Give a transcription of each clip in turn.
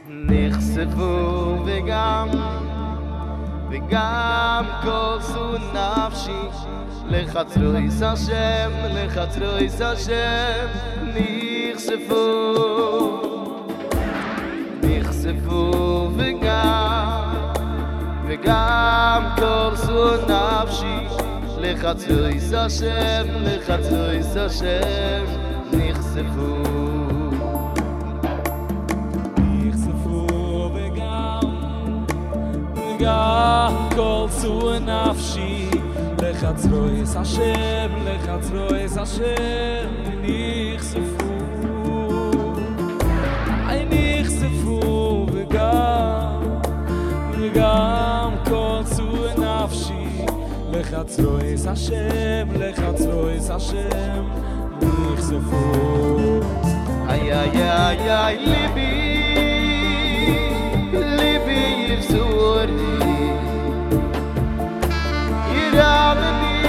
נחשפו וגם כוסו נפשי לחצרויס השם, לחצרויס השם. נחשפו וגם כוסו נפשי לחצרויס השם, לחצרויס השם. נחשפו וגם כוסו נפשי לחצרויס השם, לחצרויס השם. נחשפו וגם כוסו נפשי לחצרויס השם, לחצרויס השם. נחשפו איי ליבי יפסור לי ירמני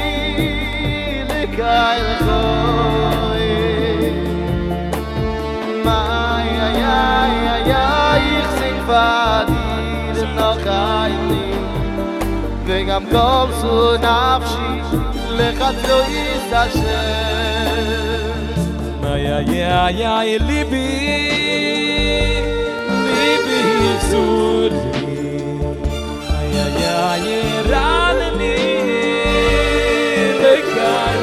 לקייל חוי ich sing für dir noch einmal וגם כל so nafshi לחצרויס השם. איי ליבי יפסור לי איי רענני לקייל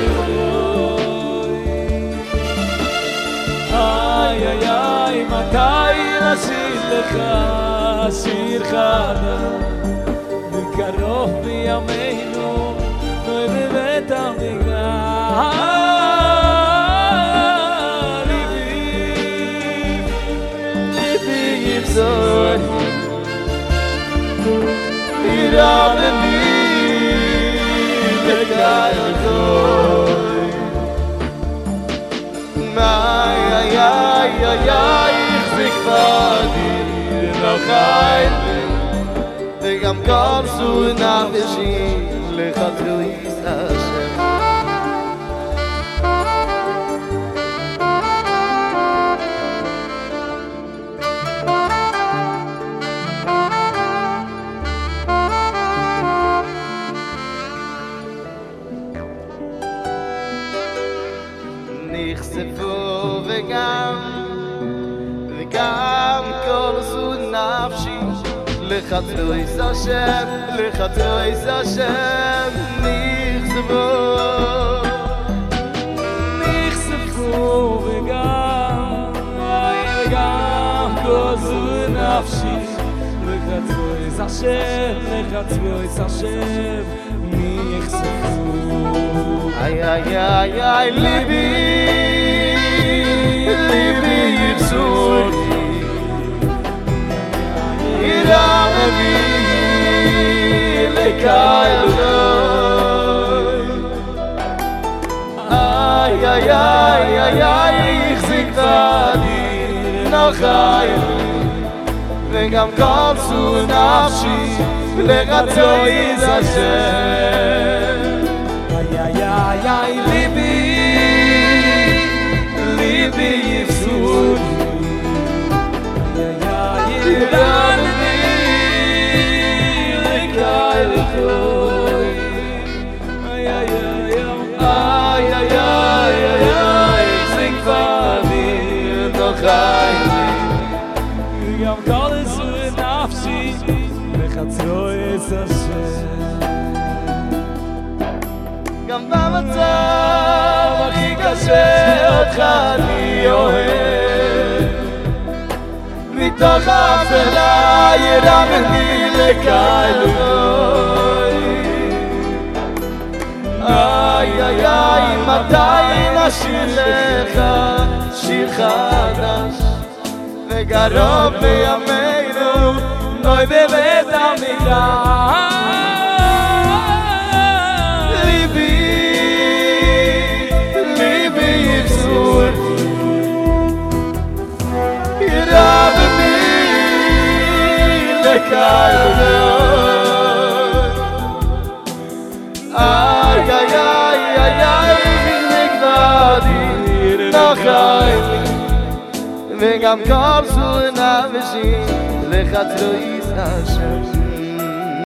חוי מתי נשיר לך שיר חדש בקרוב בימינו בבית המקדש. ליבי יפסור ירמני לקייל חוי ich sing für dir noch einmal וגם כל so nafshi לחצרויס השם. נחשפו וגם כל so nafshi לחצרויס השם, לחצרויס השם. נחשפו וגם כל so nafshi לחצרויס השם, לחצרויס השם. נחשפו איי ליבי יפסור לי ירמני לקייל חוי ich sing für dir noch einmal וגם כל so nafshi לחצרויס השם. איי ליבי יפסור לי ירמני לקייל חוי ich sing für dir noch einmal וגם כל so nafshi לחצרויס השם. גם במצב הכי קשה אותך אני אוהב מתוך האפלה ירמני לקייל חוי איי מתי נשיר לך שיר חדש וקרוב בימינו נוי בבית המקדש. וגם כל צור נפשי לחצרויס השם